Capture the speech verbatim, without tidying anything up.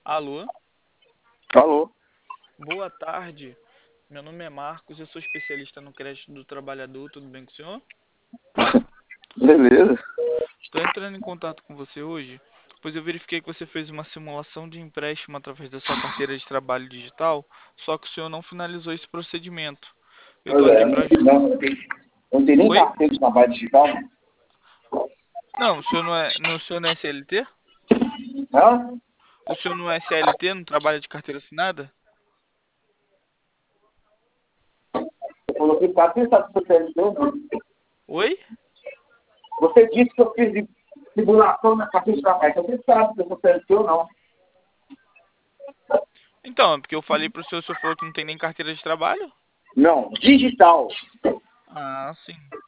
Alô, Alô? boa tarde. Meu nome é Marcos, eu sou especialista no crédito do trabalhador, tudo bem com o senhor? Beleza. Estou entrando em contato com você hoje, pois eu verifiquei que você fez uma simulação de empréstimo através da sua carteira de trabalho digital, só que o senhor não finalizou esse procedimento. Eu Pois estou é, aqui eu não para... fiz não. Eu tenho eu não tenho nem Oi? carteira de trabalho digital. Não, o senhor não é, não, o senhor não é C L T? Hã? O senhor não é C L T, não trabalha de carteira assinada? Você falou que carteira está do C L T, não? Oi? Você disse que eu fiz de- simulação na carteira de trabalho. Então você sabe se eu sou C L T ou não. Então, é porque eu falei para o senhor, o senhor falou que não tem nem carteira de trabalho? Não, digital. Ah, sim.